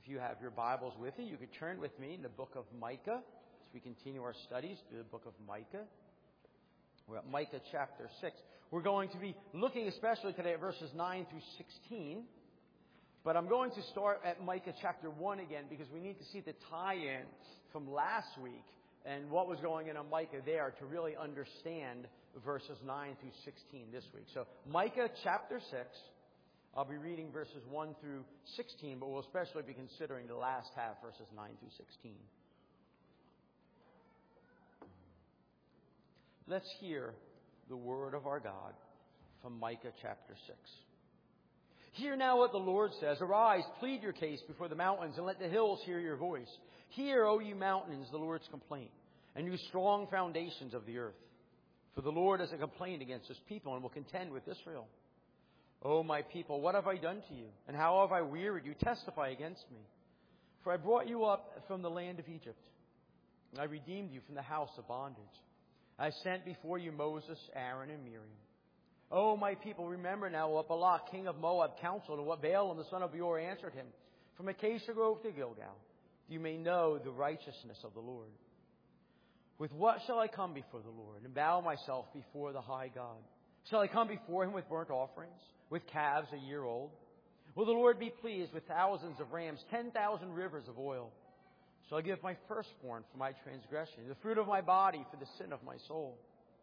If you have your Bibles with you, you could turn with me in the book of Micah as we continue our studies through the book of Micah. We're at Micah chapter 6. We're going to be looking especially today at verses 9 through 16. But I'm going to start at Micah chapter 1 again because we need to see the tie-in from last week and what was going on in Micah there to really understand verses 9 through 16 this week. So Micah chapter 6. I'll be reading verses 1 through 16, but we'll especially be considering the last half, verses 9 through 16. Let's hear the word of our God from Micah chapter 6. Hear now what the Lord says. Arise, plead your case before the mountains, and let the hills hear your voice. Hear, O you mountains, the Lord's complaint, and you strong foundations of the earth. For the Lord has a complaint against his people, and will contend with Israel. O my people, what have I done to you? And how have I wearied you? Testify against me. For I brought you up from the land of Egypt, and I redeemed you from the house of bondage. I sent before you Moses, Aaron, and Miriam. O my people, remember now what Balak, king of Moab, counseled, and what Balaam, the son of Beor, answered him. From Acacia Grove to Gilgal, you may know the righteousness of the Lord. With what shall I come before the Lord, and bow myself before the high God? Shall I come before him with burnt offerings, with calves a year old? Will the Lord be pleased with thousands of rams, 10,000 rivers of oil? Shall I give my firstborn for my transgression, the fruit of my body for the sin of my soul?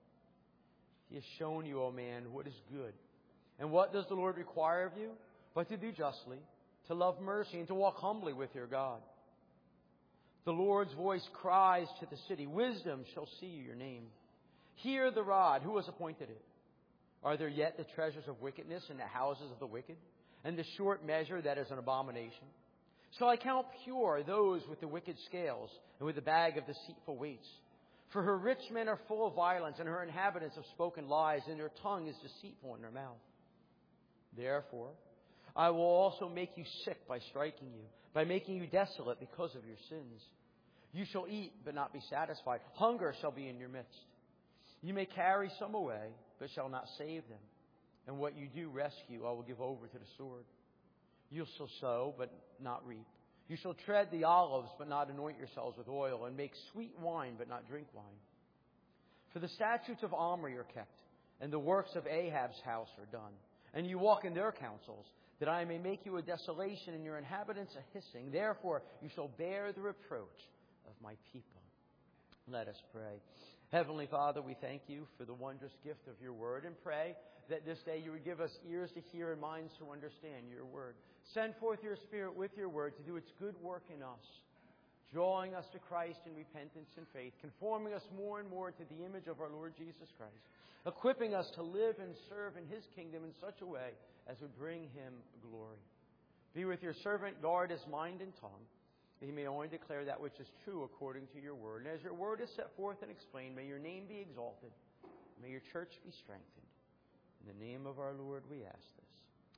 He has shown you, O man, what is good. And what does the Lord require of you? But to do justly, to love mercy, and to walk humbly with your God. The Lord's voice cries to the city, wisdom shall see your name. Hear the rod, who has appointed it? Are there yet the treasures of wickedness in the houses of the wicked, and the short measure that is an abomination? Shall I count pure those with the wicked scales, and with the bag of deceitful weights? For her rich men are full of violence, and her inhabitants have spoken lies, and their tongue is deceitful in their mouth. Therefore, I will also make you sick by striking you, by making you desolate because of your sins. You shall eat, but not be satisfied. Hunger shall be in your midst. You may carry some away, but shall not save them. And what you do rescue, I will give over to the sword. You shall sow, but not reap. You shall tread the olives, but not anoint yourselves with oil, and make sweet wine, but not drink wine. For the statutes of Omri are kept, and the works of Ahab's house are done. And you walk in their counsels, that I may make you a desolation, and your inhabitants a hissing. Therefore you shall bear the reproach of my people. Let us pray. Heavenly Father, we thank you for the wondrous gift of your word, and pray that this day you would give us ears to hear and minds to understand your word. Send forth your Spirit with your word to do its good work in us, drawing us to Christ in repentance and faith, conforming us more and more to the image of our Lord Jesus Christ, equipping us to live and serve in his kingdom in such a way as would bring him glory. Be with your servant, guard his mind and tongue, that he may only declare that which is true according to your word. And as your word is set forth and explained, may your name be exalted. May your church be strengthened. In the name of our Lord we ask this.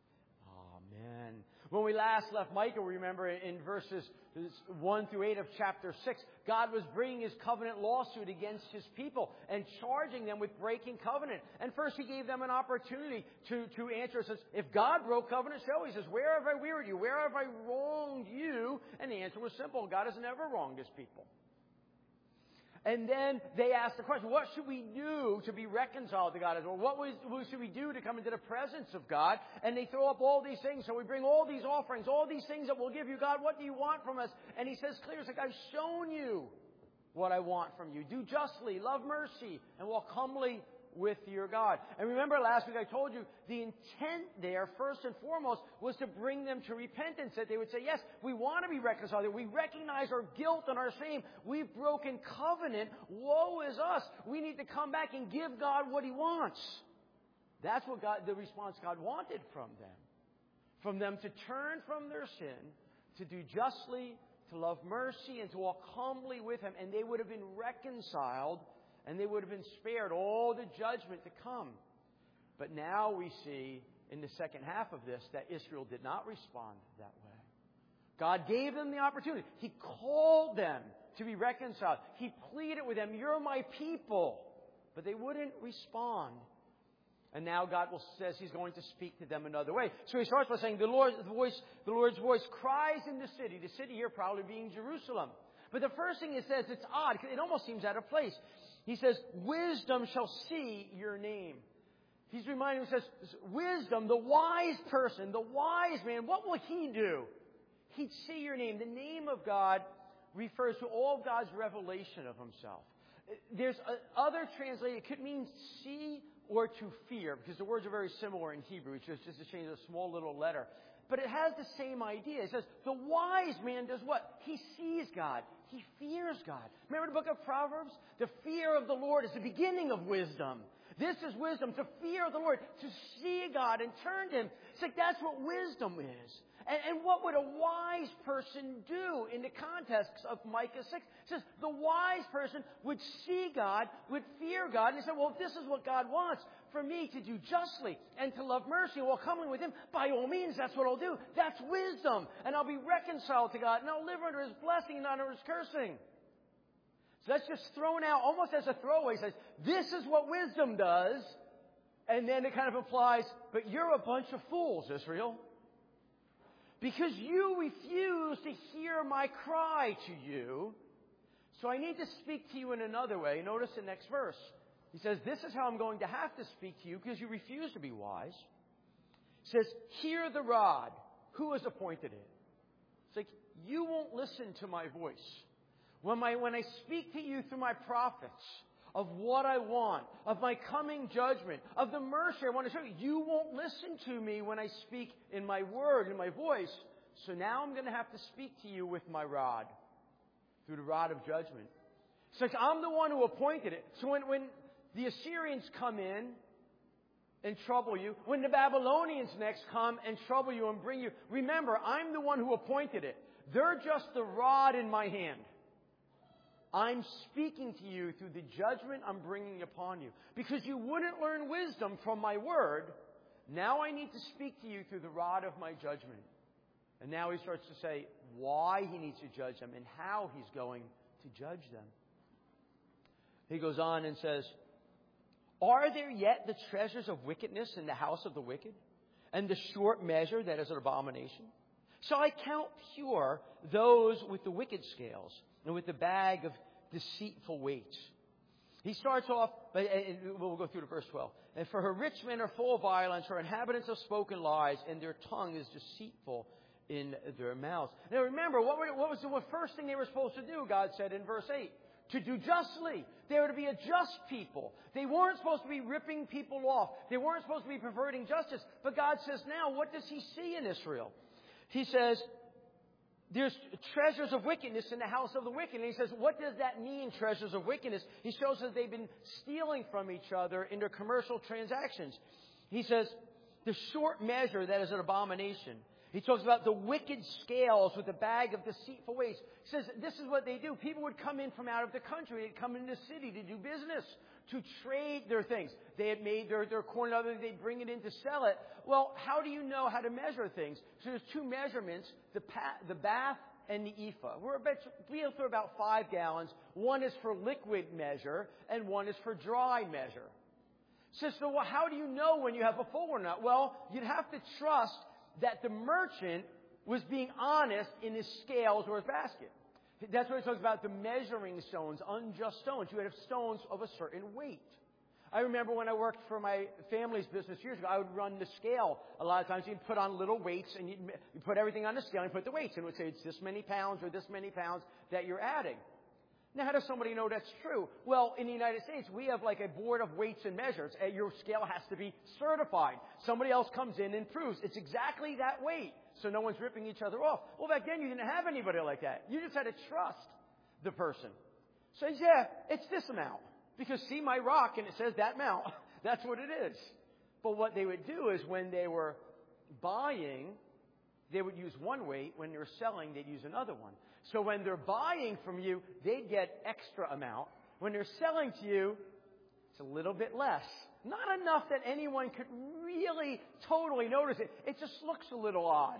Amen. When we last left Micah, remember in verses 1 through 8 of chapter 6, God was bringing his covenant lawsuit against his people and charging them with breaking covenant. And first he gave them an opportunity to answer. He says, if God broke covenant, show. He says, where have I wearied you? Where have I wronged you? And the answer was simple. God has never wronged his people. And then they asked the question, what should we do to be reconciled to God? Or what should we do to come into the presence of God? And they throw up all these things. So we bring all these offerings, all these things that we'll give you. God, what do you want from us? And he says clearly, I've shown you what I want from you. Do justly, love mercy, and walk humbly with your God. And remember last week I told you the intent there, first and foremost, was to bring them to repentance. That they would say, yes, we want to be reconciled. We recognize our guilt and our shame. We've broken covenant. Woe is us. We need to come back and give God what he wants. That's what the response God wanted from them. From them to turn from their sin, to do justly, to love mercy, and to walk humbly with him. And they would have been reconciled, and they would have been spared all the judgment to come. But now we see in the second half of this that Israel did not respond that way. God gave them the opportunity. He called them to be reconciled. He pleaded with them, you're my people. But they wouldn't respond. And now God says He's going to speak to them another way. So He starts by saying, the Lord's voice cries in the city. The city here probably being Jerusalem. But the first thing He says, it's odd. It almost seems out of place. He says, wisdom shall see your name. He's reminding, He says, wisdom, the wise person, the wise man, what will he do? He'd see your name. The name of God refers to all of God's revelation of Himself. There's other translation. It could mean see or to fear, because the words are very similar in Hebrew. It's just to change a small little letter. But it has the same idea. It says, the wise man does what? He sees God. He fears God. Remember the book of Proverbs? The fear of the Lord is the beginning of wisdom. This is wisdom, to fear the Lord, to see God and turn to Him. It's like that's what wisdom is. And what would a wise person do in the context of Micah 6? It says the wise person would see God, would fear God, and he said, well, if this is what God wants for me to do justly and to love mercy while coming with Him, by all means, that's what I'll do. That's wisdom. And I'll be reconciled to God, and I'll live under His blessing and not under His cursing. So that's just thrown out almost as a throwaway. It says, this is what wisdom does. And then it kind of implies, but you're a bunch of fools, Israel. Because you refuse to hear my cry to you. So I need to speak to you in another way. Notice the next verse. He says, this is how I'm going to have to speak to you because you refuse to be wise. He says, hear the rod. Who has appointed it? It's like, you won't listen to my voice. When I speak to you through my prophets of what I want, of my coming judgment, of the mercy I want to show you, you won't listen to me when I speak in my word, in my voice. So now I'm going to have to speak to you with my rod, through the rod of judgment. It's like I'm the one who appointed it. So when the Assyrians come in and trouble you, when the Babylonians next come and trouble you and bring you, remember, I'm the one who appointed it. They're just the rod in my hand. I'm speaking to you through the judgment I'm bringing upon you. Because you wouldn't learn wisdom from my word, now I need to speak to you through the rod of my judgment. And now he starts to say why he needs to judge them and how he's going to judge them. He goes on and says, are there yet the treasures of wickedness in the house of the wicked, and the short measure that is an abomination? Shall I count pure those with the wicked scales, and with the bag of deceitful weights? He starts off, and we'll go through to verse 12. And for her rich men are full of violence, her inhabitants have spoken lies, and their tongue is deceitful in their mouths. Now remember, what was the first thing they were supposed to do, God said in verse 8? To do justly. They were to be a just people. They weren't supposed to be ripping people off. They weren't supposed to be perverting justice. But God says now, what does He see in Israel? He says, there's treasures of wickedness in the house of the wicked. And he says, what does that mean, treasures of wickedness? He shows that they've been stealing from each other in their commercial transactions. He says, the short measure that is an abomination. He talks about the wicked scales with a bag of deceitful weights. He says, this is what they do. People would come in from out of the country. They'd come into the city to do business, to trade their things. They had made their corn, they'd bring it in to sell it. Well, how do you know how to measure things? So there's two measurements, the bath and the ephah. We have for about 5 gallons. One is for liquid measure, and one is for dry measure. So how do you know when you have a full or not? Well, you'd have to trust that the merchant was being honest in his scales or his basket. That's what he talks about, the measuring stones, unjust stones. You would have stones of a certain weight. I remember when I worked for my family's business years ago, I would run the scale. A lot of times you'd put on little weights and you put everything on the scale and put the weights. And it would say it's this many pounds or this many pounds that you're adding. Now, how does somebody know that's true? Well, in the United States, we have like a board of weights and measures. Your scale has to be certified. Somebody else comes in and proves it's exactly that weight, so no one's ripping each other off. Well, back then, you didn't have anybody like that. You just had to trust the person. So, yeah, it's this amount. Because see my rock, and it says that amount. That's what it is. But what they would do is when they were buying, they would use one weight. When they were selling, they'd use another one. So when they're buying from you, they'd get extra amount. When they're selling to you, it's a little bit less. Not enough that anyone could really totally notice it. It just looks a little odd.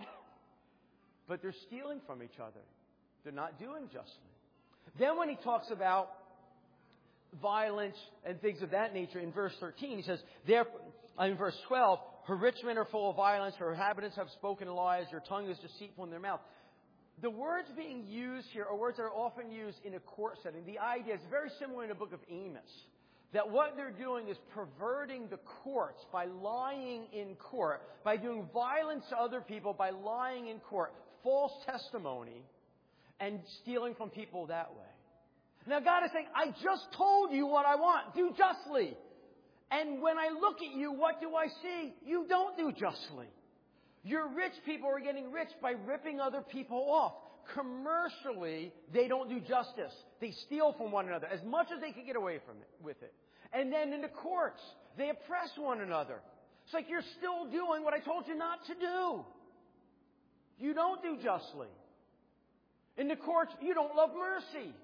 But they're stealing from each other. They're not doing justly. Then when he talks about violence and things of that nature in verse 13, he says, In verse 12, her rich men are full of violence, her inhabitants have spoken lies, your tongue is deceitful in their mouth. The words being used here are words that are often used in a court setting. The idea is very similar in the book of Amos. That what they're doing is perverting the courts by lying in court, by doing violence to other people, by lying in court, false testimony, and stealing from people that way. Now God is saying, I just told you what I want. Do justly. And when I look at you, what do I see? You don't do justly. Your rich people are getting rich by ripping other people off. Commercially, they don't do justice. They steal from one another as much as they can get away from it with it. And then in the courts, they oppress one another. It's like you're still doing what I told you not to do. You don't do justly. In the courts, you don't love mercy.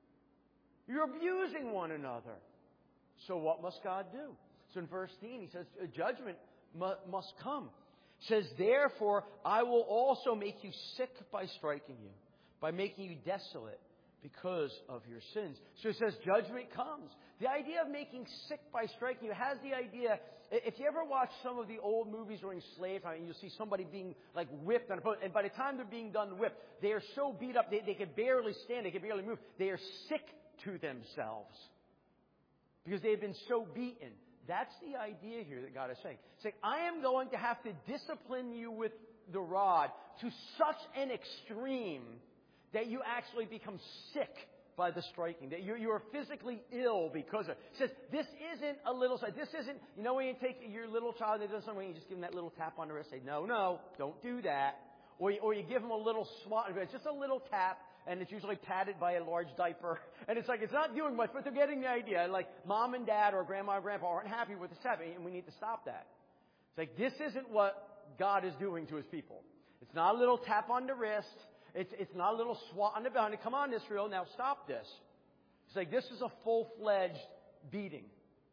You're abusing one another. So what must God do? So in verse 13, he says, a judgment must come. He says, therefore, I will also make you sick by striking you, by making you desolate because of your sins. So it says judgment comes. The idea of making sick by striking you has the idea, if you ever watch some of the old movies during slave time, and you'll see somebody being like whipped on a boat, and by the time they're being done whipped, they are so beat up, they can barely stand, they can barely move. They are sick to themselves because they've been so beaten. That's the idea here that God is saying. He's saying, I am going to have to discipline you with the rod to such an extreme that you actually become sick by the striking, that you are physically ill because of it. He says, this isn't a little, this isn't, you know when you take your little child and does something, you just give them that little tap on the wrist, say, no, don't do that. Or you give them a little swat, it's just a little tap, and it's usually padded by a large diaper. And it's like, it's not doing much, but they're getting the idea. Like, mom and dad or grandma and grandpa aren't happy with the tap, and we need to stop that. It's like, this isn't what God is doing to His people. It's not a little tap on the wrist. It's not a little swat on the belly. Come on, Israel, now stop this. It's like, this is a full-fledged beating.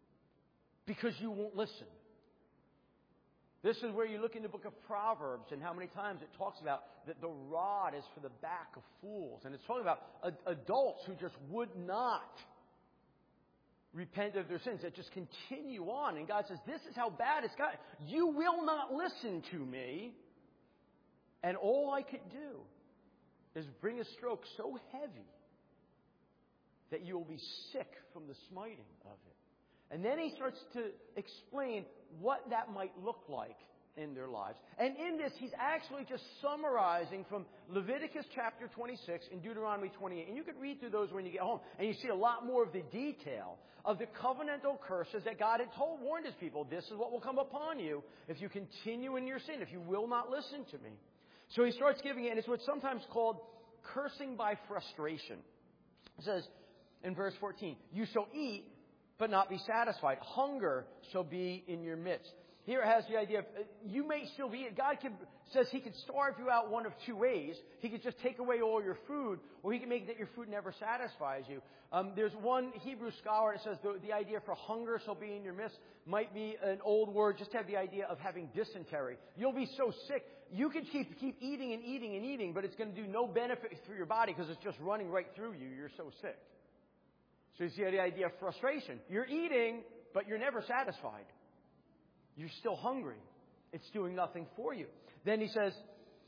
Because you won't listen. This is where you look in the book of Proverbs and how many times it talks about that the rod is for the back of fools. And it's talking about adults who just would not repent of their sins, that just continue on. And God says, this is how bad it's got. You will not listen to me. And all I could do is bring a stroke so heavy that you will be sick from the smiting of it. And then he starts to explain what that might look like in their lives. And in this, he's actually just summarizing from Leviticus chapter 26 and Deuteronomy 28. And you can read through those when you get home. And you see a lot more of the detail of the covenantal curses that God had warned His people. This is what will come upon you if you continue in your sin, if you will not listen to me. So he starts giving it, and it's what's sometimes called cursing by frustration. It says in verse 14, you shall eat, but not be satisfied. Hunger shall be in your midst. Here it has the idea of you may still be eating. God says He could starve you out one of two ways. He could just take away all your food, or He can make that your food never satisfies you. There's one Hebrew scholar that says the idea for hunger shall be in your midst might be an old word, just to have the idea of having dysentery. You'll be so sick, you can keep eating and eating and eating, but it's going to do no benefit through your body because it's just running right through you. You're so sick. So you see the idea of frustration. You're eating, but you're never satisfied. You're still hungry. It's doing nothing for you. Then he says,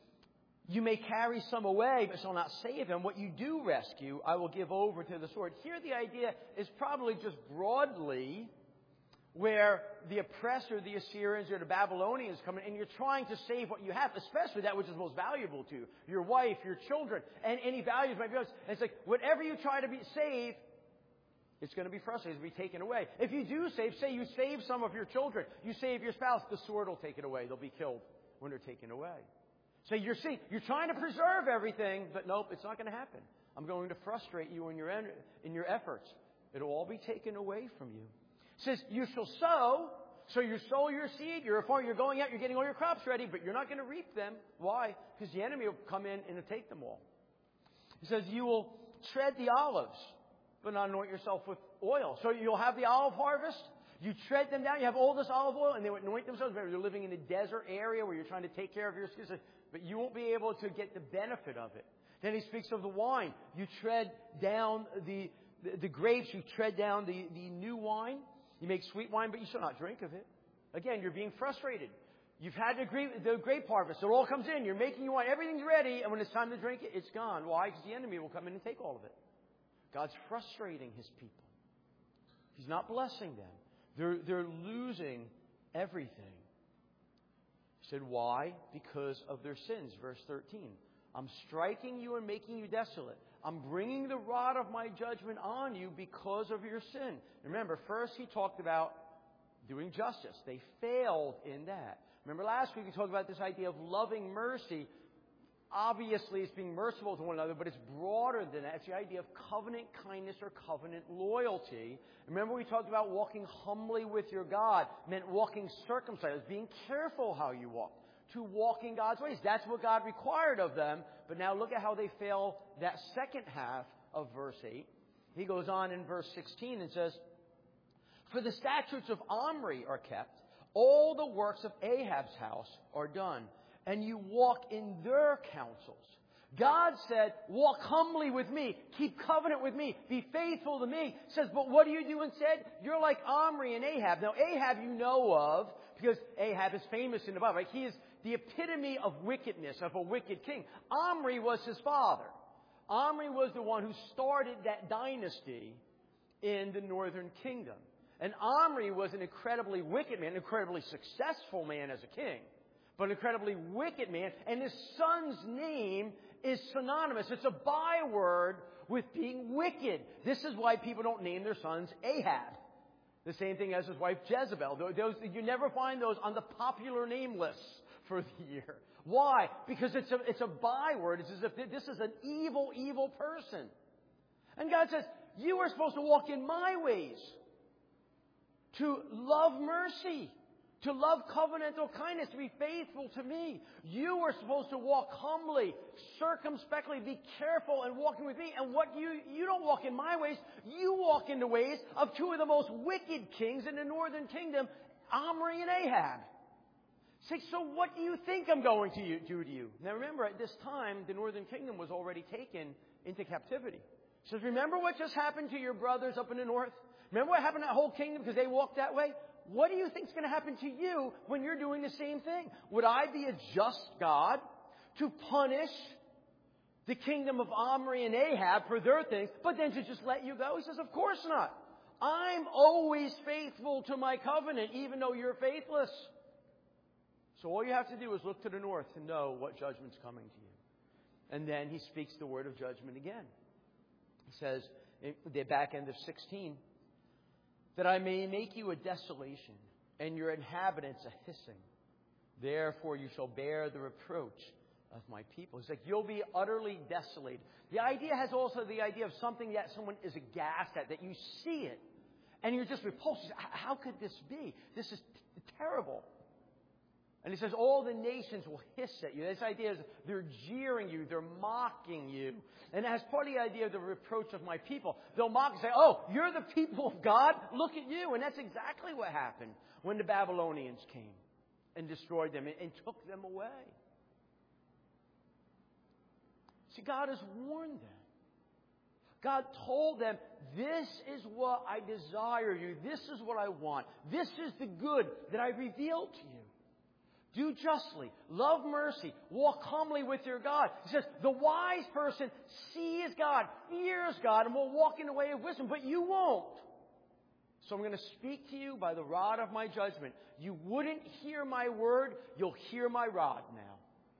you may carry some away, but shall not save them. What you do rescue, I will give over to the sword. Here the idea is probably just broadly where the oppressor, the Assyrians or the Babylonians come in, and you're trying to save what you have, especially that which is most valuable to you, your wife, your children, and any values might be yours. And it's like, whatever you try to save, it's going to be frustrated. It's going to be taken away. If you do save, say you save some of your children, you save your spouse, the sword will take it away. They'll be killed when they're taken away. So you're trying to preserve everything, but nope, it's not going to happen. I'm going to frustrate you in your efforts. It'll all be taken away from you. It says, you shall sow. So you sow your seed. You're a farmer. You're going out. You're getting all your crops ready, but you're not going to reap them. Why? Because the enemy will come in and take them all. It says, you will tread the olives, but not anoint yourself with oil. So you'll have the olive harvest. You tread them down. You have all this olive oil, and they would anoint themselves. Maybe you're living in a desert area where you're trying to take care of your skin, but you won't be able to get the benefit of it. Then he speaks of the wine. You tread down the grapes. You tread down the new wine. You make sweet wine, but you shall not drink of it. Again, you're being frustrated. You've had the grape harvest. It all comes in. You're making your wine. Everything's ready. And when it's time to drink it, it's gone. Why? Because the enemy will come in and take all of it. God's frustrating His people. He's not blessing them. They're losing everything. He said, why? Because of their sins. Verse 13. I'm striking you and making you desolate. I'm bringing the rod of my judgment on you because of your sin. Remember, first He talked about doing justice. They failed in that. Remember last week we talked about this idea of loving mercy. Obviously, it's being merciful to one another, but it's broader than that. It's the idea of covenant kindness or covenant loyalty. Remember we talked about walking humbly with your God. Meant walking circumcised, being careful how you walk. To walk in God's ways. That's what God required of them. But now look at how they fail that second half of verse 8. He goes on in verse 16 and says, for the statutes of Omri are kept, all the works of Ahab's house are done, and you walk in their counsels. God said, walk humbly with me, keep covenant with me, be faithful to me. He says, but what do you do instead? You're like Omri and Ahab. Now, Ahab you know of, because Ahab is famous in the Bible. Right? He is the epitome of wickedness, of a wicked king. Omri was his father. Omri was the one who started that dynasty in the northern kingdom. And Omri was an incredibly wicked man, incredibly successful man as a king, but an incredibly wicked man. And his son's name is synonymous. It's a byword with being wicked. This is why people don't name their sons Ahab. The same thing as his wife Jezebel. You never find those on the popular name lists for the year. Why? Because it's a byword. It's as if this is an evil, evil person. And God says, you are supposed to walk in my ways. To love mercy, to love covenantal kindness, to be faithful to me. You are supposed to walk humbly, circumspectly, be careful in walking with me. And what you don't walk in my ways, you walk in the ways of two of the most wicked kings in the northern kingdom, Omri and Ahab. Say, so what do you think I'm going to do to you? Now remember, at this time, the northern kingdom was already taken into captivity. He says, remember what just happened to your brothers up in the north? Remember what happened to that whole kingdom because they walked that way? What do you think is going to happen to you when you're doing the same thing? Would I be a just God to punish the kingdom of Omri and Ahab for their things, but then to just let you go? He says, of course not. I'm always faithful to my covenant, even though you're faithless. So all you have to do is look to the north to know what judgment's coming to you. And then he speaks the word of judgment again. He says, in the back end of 16, that I may make you a desolation, and your inhabitants a hissing. Therefore you shall bear the reproach of my people. It's like you'll be utterly desolated. The idea has also the idea of something that someone is aghast at, that you see it, and you're just repulsed. How could this be? This is terrible. And he says all the nations will hiss at you. This idea is they're jeering you, they're mocking you. And as part of the idea of the reproach of my people, they'll mock and say, oh, you're the people of God? Look at you. And that's exactly what happened when the Babylonians came and destroyed them and took them away. See, God has warned them. God told them, this is what I desire you. This is what I want. This is the good that I revealed to you. Do justly, love mercy, walk humbly with your God. He says, the wise person sees God, fears God, and will walk in the way of wisdom, but you won't. So I'm going to speak to you by the rod of my judgment. You wouldn't hear my word, you'll hear my rod now.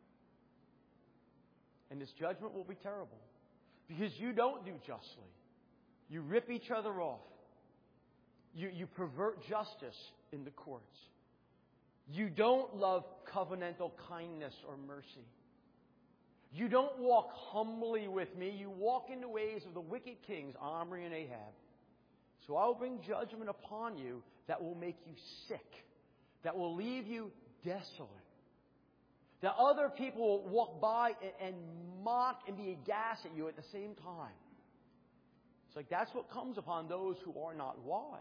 And this judgment will be terrible. Because you don't do justly. You rip each other off. You pervert justice in the courts. You don't love covenantal kindness or mercy. You don't walk humbly with me. You walk in the ways of the wicked kings, Omri and Ahab. So I will bring judgment upon you that will make you sick, that will leave you desolate. That other people will walk by and mock and be aghast at you at the same time. It's like that's what comes upon those who are not wise.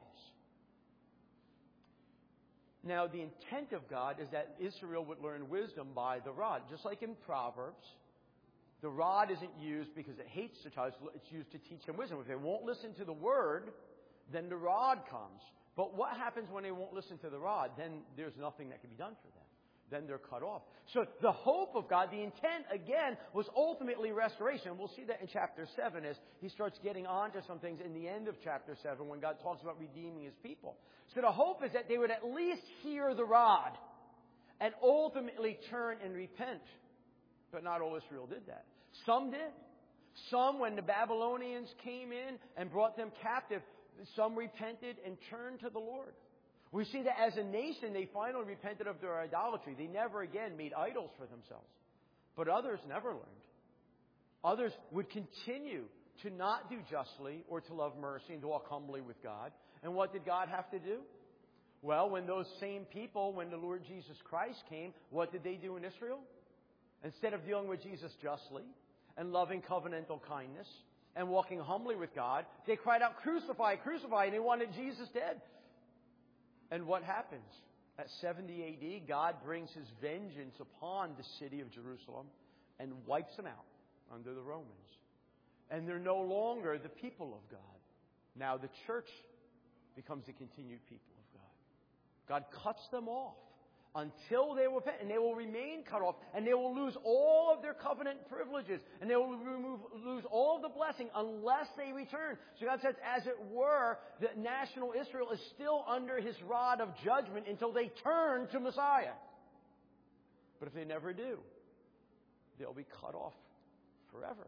Now, the intent of God is that Israel would learn wisdom by the rod. Just like in Proverbs, the rod isn't used because it hates the child. It's used to teach them wisdom. If they won't listen to the word, then the rod comes. But what happens when they won't listen to the rod? Then there's nothing that can be done for them. Then they're cut off. So the hope of God, the intent, again, was ultimately restoration. We'll see that in chapter 7 as he starts getting on to some things in the end of chapter 7 when God talks about redeeming his people. So the hope is that they would at least hear the rod and ultimately turn and repent. But not all Israel did that. Some did. Some, when the Babylonians came in and brought them captive, some repented and turned to the Lord. We see that as a nation, they finally repented of their idolatry. They never again made idols for themselves. But others never learned. Others would continue to not do justly or to love mercy and to walk humbly with God. And what did God have to do? Well, when those same people, when the Lord Jesus Christ came, what did they do in Israel? Instead of dealing with Jesus justly and loving covenantal kindness and walking humbly with God, they cried out, "Crucify, crucify," and they wanted Jesus dead. And what happens? At 70 A.D., God brings his vengeance upon the city of Jerusalem and wipes them out under the Romans. And they're no longer the people of God. Now the church becomes the continued people of God. God cuts them off until they repent, and they will remain cut off, and they will lose all of their covenant privileges, and they will lose all of the blessing unless they return. So God says, as it were, that national Israel is still under his rod of judgment until they turn to Messiah. But if they never do, they'll be cut off forever.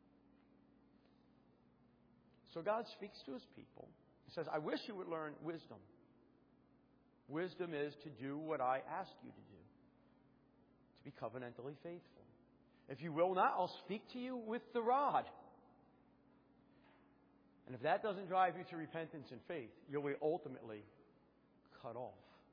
So God speaks to his people. He says, I wish you would learn wisdom. Wisdom is to do what I ask you to do, to be covenantally faithful. If you will not, I'll speak to you with the rod. And if that doesn't drive you to repentance and faith, you'll be ultimately cut off.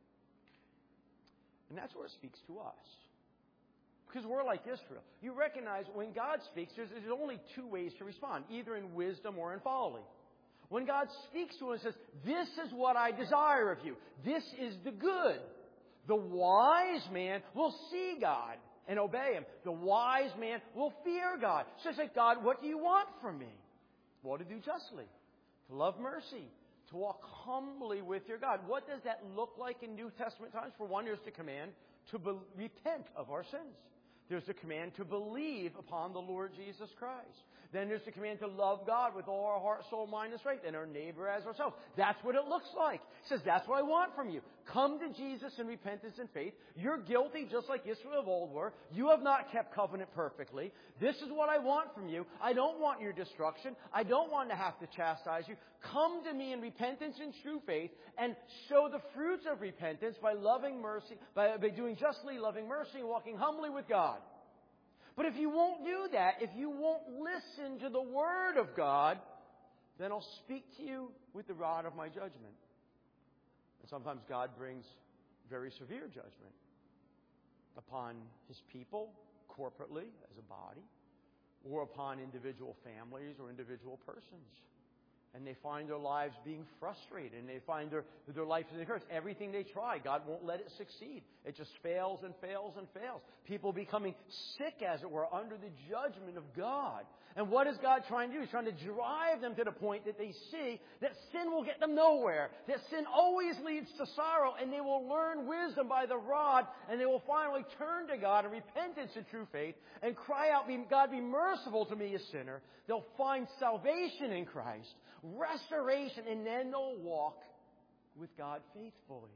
And that's where it speaks to us. Because we're like Israel. You recognize when God speaks, there's only two ways to respond, either in wisdom or in folly. When God speaks to us and says, this is what I desire of you. This is the good. The wise man will see God and obey him. The wise man will fear God. So say, God, what do you want from me? Well, to do justly, to love mercy, to walk humbly with your God. What does that look like in New Testament times? For one, there's the command to repent of our sins. There's the command to believe upon the Lord Jesus Christ. Then there's the command to love God with all our heart, soul, mind, and strength, and our neighbor as ourselves. That's what it looks like. It says, that's what I want from you. Come to Jesus in repentance and faith. You're guilty just like Israel of old were. You have not kept covenant perfectly. This is what I want from you. I don't want your destruction. I don't want to have to chastise you. Come to me in repentance and true faith and show the fruits of repentance by loving mercy, by doing justly, loving mercy, and walking humbly with God. But if you won't do that, if you won't listen to the Word of God, then I'll speak to you with the rod of my judgment. And sometimes God brings very severe judgment upon his people, corporately, as a body, or upon individual families or individual persons. And they find their lives being frustrated, and they find their life is encouraged. Everything they try, God won't let it succeed. It just fails and fails and fails. People becoming sick, as it were, under the judgment of God. And what is God trying to do? He's trying to drive them to the point that they see that sin will get them nowhere. That sin always leads to sorrow, and they will learn wisdom by the rod, and they will finally turn to God in repentance and true faith and cry out, God, be merciful to me, a sinner. They'll find salvation in Christ, restoration, and then they'll walk with God faithfully.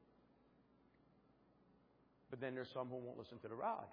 But then there's some who won't listen to the rod.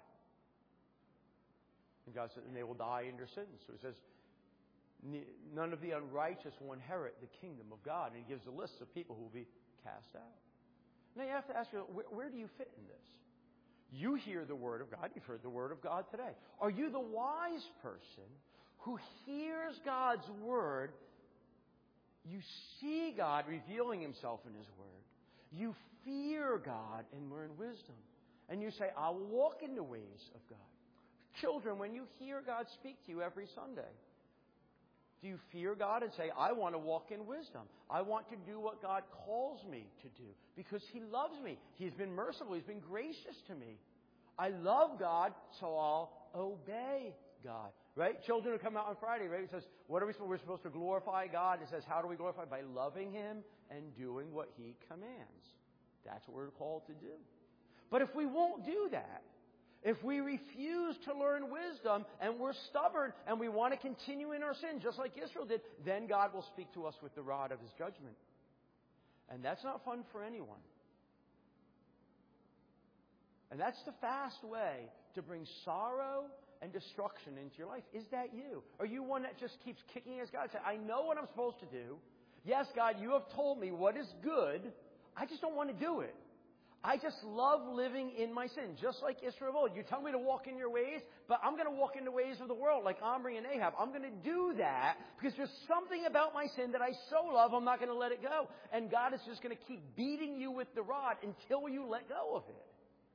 And God says, and they will die in their sins. So he says, none of the unrighteous will inherit the kingdom of God. And he gives a list of people who will be cast out. Now you have to ask yourself, where do you fit in this? You hear the Word of God. You've heard the Word of God today. Are you the wise person who hears God's Word? You see God revealing himself in his Word. You fear God and learn wisdom. And you say, I'll walk in the ways of God. Children, when you hear God speak to you every Sunday, do you fear God and say, I want to walk in wisdom. I want to do what God calls me to do because he loves me. He's been merciful. He's been gracious to me. I love God, so I'll obey God. right? Children who come out on Friday, right? It says, what are we supposed to do? We're supposed to glorify God. It says, how do we glorify? By loving Him and doing what He commands. That's what we're called to do. But if we won't do that, if we refuse to learn wisdom and we're stubborn and we want to continue in our sin, just like Israel did, then God will speak to us with the rod of His judgment. And that's not fun for anyone. And that's the fast way to bring sorrow and destruction into your life. Is that you? Are you one that just keeps kicking against God? Say, I know what I'm supposed to do. Yes, God, you have told me what is good. I just don't want to do it. I just love living in my sin, just like Israel. You tell me to walk in your ways, but I'm going to walk in the ways of the world, like Omri and Ahab. I'm going to do that because there's something about my sin that I so love, I'm not going to let it go. And God is just going to keep beating you with the rod until you let go of it.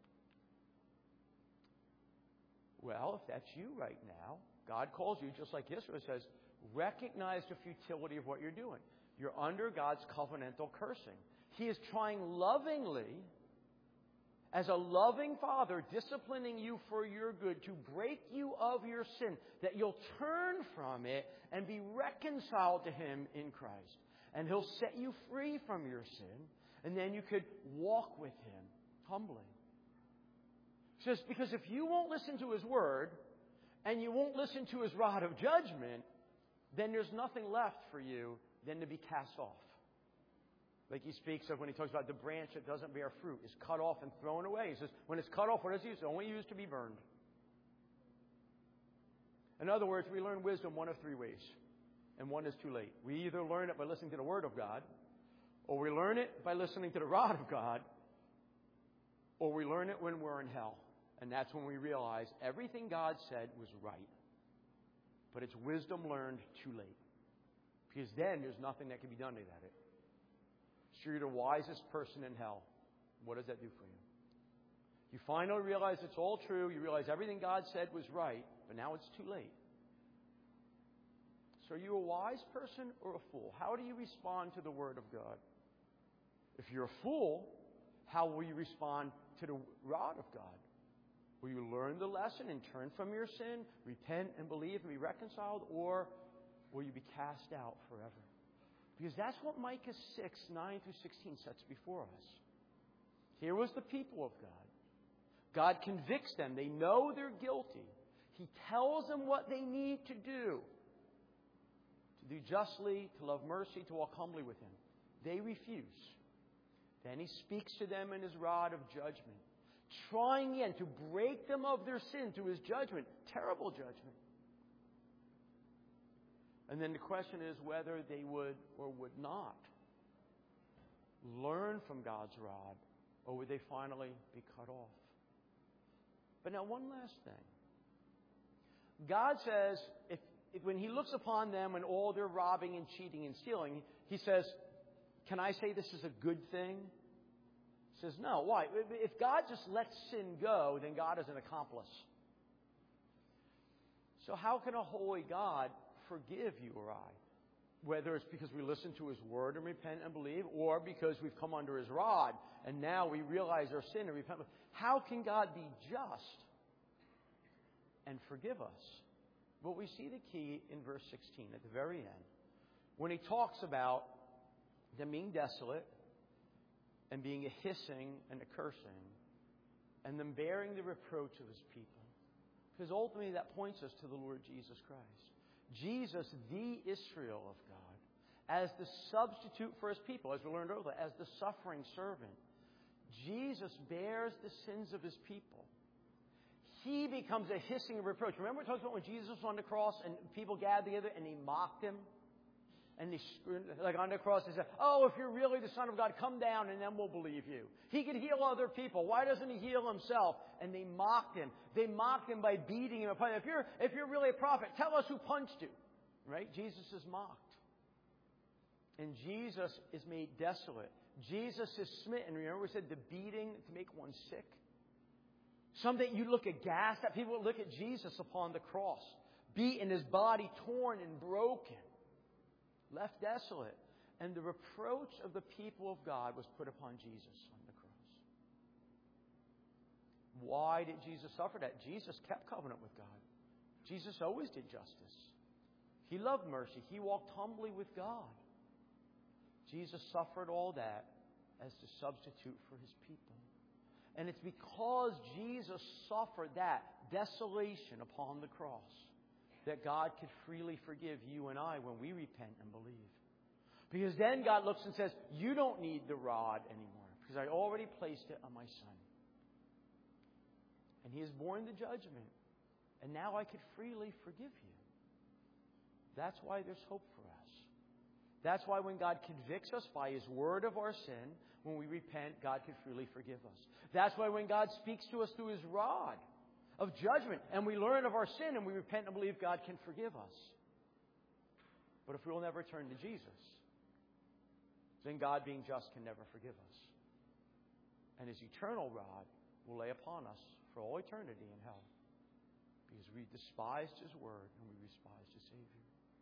Well, if that's you right now, God calls you, just like Israel says, recognize the futility of what you're doing. You're under God's covenantal cursing. He is trying lovingly, as a loving Father, disciplining you for your good, to break you of your sin, that you'll turn from it and be reconciled to Him in Christ. And He'll set you free from your sin, and then you could walk with Him humbly. He says, because if you won't listen to His word, and you won't listen to His rod of judgment, then there's nothing left for you than to be cast off. Like He speaks of when He talks about the branch that doesn't bear fruit is cut off and thrown away. He says, when it's cut off, what is it used? It's only used to be burned. In other words, we learn wisdom one of three ways. And one is too late. We either learn it by listening to the Word of God, or we learn it by listening to the rod of God, or we learn it when we're in hell. And that's when we realize everything God said was right. But it's wisdom learned too late. Because then there's nothing that can be done about it. So you're the wisest person in hell. What does that do for you? You finally realize it's all true. You realize everything God said was right. But now it's too late. So are you a wise person or a fool? How do you respond to the Word of God? If you're a fool, how will you respond to the rod of God? Will you learn the lesson and turn from your sin, repent and believe and be reconciled, or will you be cast out forever? Because that's what Micah 6, 9 through 16 sets before us. Here was the people of God. God convicts them. They know they're guilty. He tells them what they need to do justly, to love mercy, to walk humbly with Him. They refuse. Then He speaks to them in His rod of judgment, trying again to break them of their sin through His judgment. Terrible judgment. And then the question is whether they would or would not learn from God's rod, or would they finally be cut off? But now one last thing. God says, when He looks upon them and all their robbing and cheating and stealing, He says, can I say this is a good thing? He says, no. Why? If God just lets sin go, then God is an accomplice. So how can a holy God forgive you or I? Whether it's because we listen to His word and repent and believe, or because we've come under His rod and now we realize our sin and repent. How can God be just and forgive us? Well, we see the key in verse 16 at the very end, when He talks about them being desolate and being a hissing and a cursing, and them bearing the reproach of His people. Because ultimately that points us to the Lord Jesus Christ. Jesus, the Israel of God, as the substitute for His people, as we learned earlier, as the suffering servant. Jesus bears the sins of His people. He becomes a hissing reproach. Remember we talked about when Jesus was on the cross and people gathered together and they mocked Him? And they, like on the cross, they said, oh, if you're really the Son of God, come down and then we'll believe you. He can heal other people. Why doesn't He heal Himself? And they mocked Him. They mocked Him by beating Him. If you're really a prophet, tell us who punched you. Right? Jesus is mocked. And Jesus is made desolate. Jesus is smitten. Remember we said the beating to make one sick? Someday you look aghast at people look at Jesus upon the cross, beaten, His body torn and broken, left desolate. And the reproach of the people of God was put upon Jesus on the cross. Why did Jesus suffer that? Jesus kept covenant with God. Jesus always did justice. He loved mercy. He walked humbly with God. Jesus suffered all that as the substitute for His people. And it's because Jesus suffered that desolation upon the cross that God could freely forgive you and I when we repent and believe. Because then God looks and says, you don't need the rod anymore because I already placed it on my Son. And He has borne the judgment. And now I could freely forgive you. That's why there's hope for us. That's why when God convicts us by His word of our sin, when we repent, God can freely forgive us. That's why when God speaks to us through His rod of judgment, and we learn of our sin and we repent and believe, God can forgive us. But if we will never turn to Jesus, then God, being just, can never forgive us. And His eternal rod will lay upon us for all eternity in hell. Because we despised His word and we despised His Savior.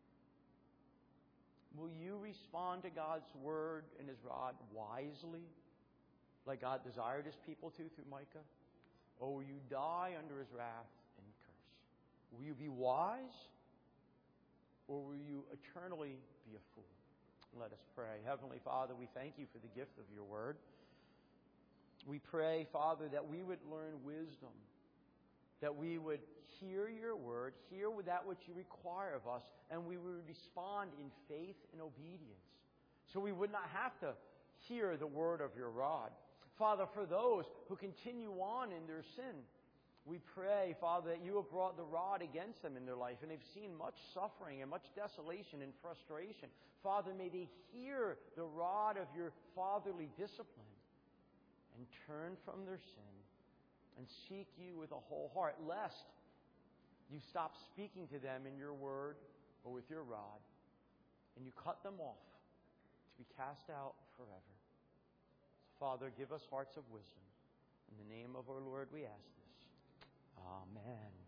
Will you respond to God's word and His rod wisely, like God desired His people to through Micah? Or will you die under His wrath and curse? Will you be wise? Or will you eternally be a fool? Let us pray. Heavenly Father, we thank You for the gift of Your word. We pray, Father, that we would learn wisdom, that we would hear Your word, hear that which You require of us, and we would respond in faith and obedience. So we would not have to hear the word of Your rod. Father, for those who continue on in their sin, we pray, Father, that You have brought the rod against them in their life, and they've seen much suffering and much desolation and frustration. Father, may they hear the rod of Your fatherly discipline and turn from their sin and seek You with a whole heart, lest You stop speaking to them in Your word or with Your rod, and You cut them off to be cast out forever. So, Father, give us hearts of wisdom. In the name of our Lord we ask this. Amen.